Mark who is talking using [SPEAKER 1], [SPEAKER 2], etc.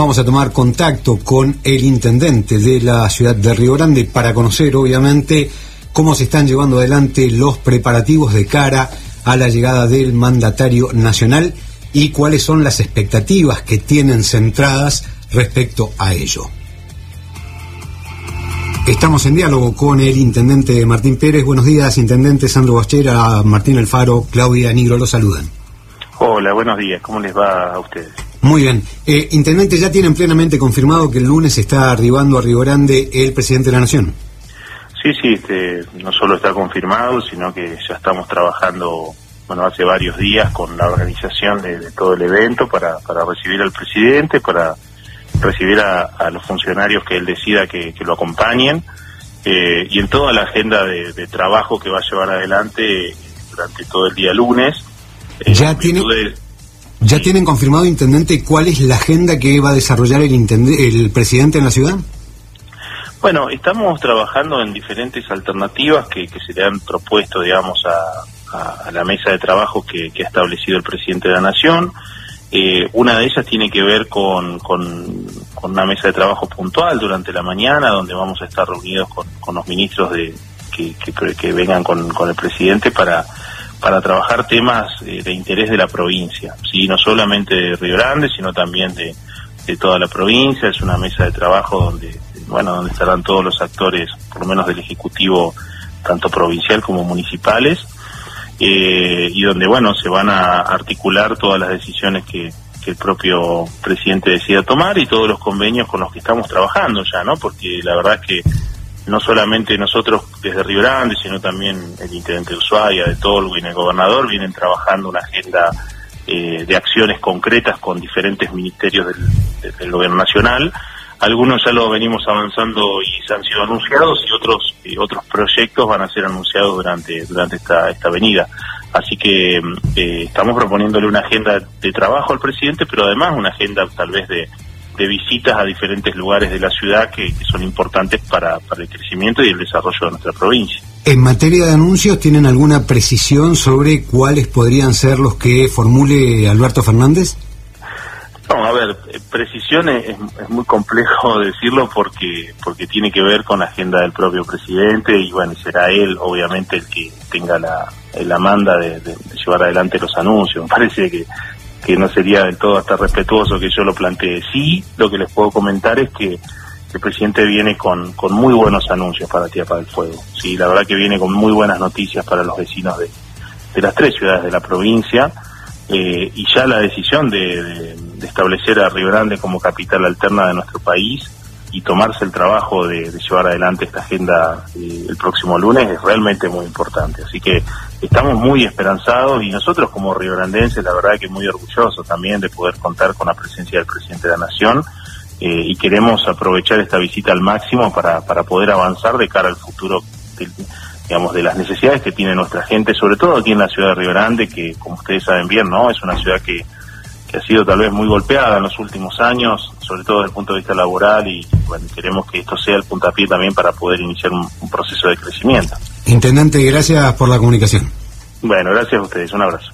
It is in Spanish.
[SPEAKER 1] Vamos a tomar contacto con el intendente de la ciudad de Río Grande para conocer, obviamente, cómo se están llevando adelante los preparativos de cara a la llegada del mandatario nacional y cuáles son las expectativas que tienen centradas respecto a ello. Estamos en diálogo con el intendente Martín Pérez. Buenos días, intendente. Sandro Bachera, Martín Alfaro, Claudia Nigro, los saludan.
[SPEAKER 2] Hola, buenos días. ¿Cómo les va a ustedes?
[SPEAKER 1] Muy bien. Intendente, ¿ya tienen plenamente confirmado que el lunes está arribando a Río Grande el presidente de la Nación?
[SPEAKER 2] Sí, no solo está confirmado, sino que ya estamos trabajando, hace varios días con la organización de todo el evento para recibir al presidente, para recibir a los funcionarios que él decida que lo acompañen, y en toda la agenda de trabajo que va a llevar adelante durante todo el día lunes.
[SPEAKER 1] ¿Ya tienen confirmado, intendente, cuál es la agenda que va a desarrollar el presidente en la ciudad?
[SPEAKER 2] Bueno, estamos trabajando en diferentes alternativas que se le han propuesto, digamos, a la mesa de trabajo que ha establecido el presidente de la Nación. Una de ellas tiene que ver con una mesa de trabajo puntual durante la mañana, donde vamos a estar reunidos con los ministros que vengan con el presidente para trabajar temas de interés de la provincia, ¿sí? No solamente de Río Grande, sino también de toda la provincia. Es una mesa de trabajo donde estarán todos los actores, por lo menos del Ejecutivo, tanto provincial como municipales, y donde, se van a articular todas las decisiones que el propio presidente decida tomar y todos los convenios con los que estamos trabajando ya, ¿no? Porque la verdad es que no solamente nosotros desde Río Grande, sino también el intendente de Ushuaia, de Tolwyn, el gobernador, vienen trabajando una agenda de acciones concretas con diferentes ministerios del gobierno nacional. Algunos ya lo venimos avanzando y se han sido anunciados, y otros proyectos van a ser anunciados durante esta venida. Así que estamos proponiéndole una agenda de trabajo al presidente, pero además una agenda tal vez de visitas a diferentes lugares de la ciudad que son importantes para el crecimiento y el desarrollo de nuestra provincia.
[SPEAKER 1] En materia de anuncios, ¿tienen alguna precisión sobre cuáles podrían ser los que formule Alberto Fernández?
[SPEAKER 2] No, a ver, precisión es muy complejo decirlo porque tiene que ver con la agenda del propio presidente y será él obviamente el que tenga la manda de llevar adelante los anuncios. Me parece que no sería del todo hasta respetuoso que yo lo plantee. Sí, lo que les puedo comentar es que el presidente viene con muy buenos anuncios para Tierra del Fuego. Sí, la verdad que viene con muy buenas noticias para los vecinos de las 3 ciudades de la provincia, y ya la decisión de establecer a Río Grande como capital alterna de nuestro país y tomarse el trabajo de llevar adelante esta agenda el próximo lunes es realmente muy importante. Así que estamos muy esperanzados, y nosotros como riograndenses, la verdad que muy orgullosos también de poder contar con la presencia del presidente de la Nación, y queremos aprovechar esta visita al máximo para poder avanzar de cara al futuro de las necesidades que tiene nuestra gente, sobre todo aquí en la ciudad de Río Grande, que como ustedes saben bien, ¿no? Es una ciudad que ha sido tal vez muy golpeada en los últimos años, sobre todo desde el punto de vista laboral, y queremos que esto sea el puntapié también para poder iniciar un proceso de crecimiento.
[SPEAKER 1] Intendente, gracias por la comunicación.
[SPEAKER 2] Bueno, gracias a ustedes, un abrazo.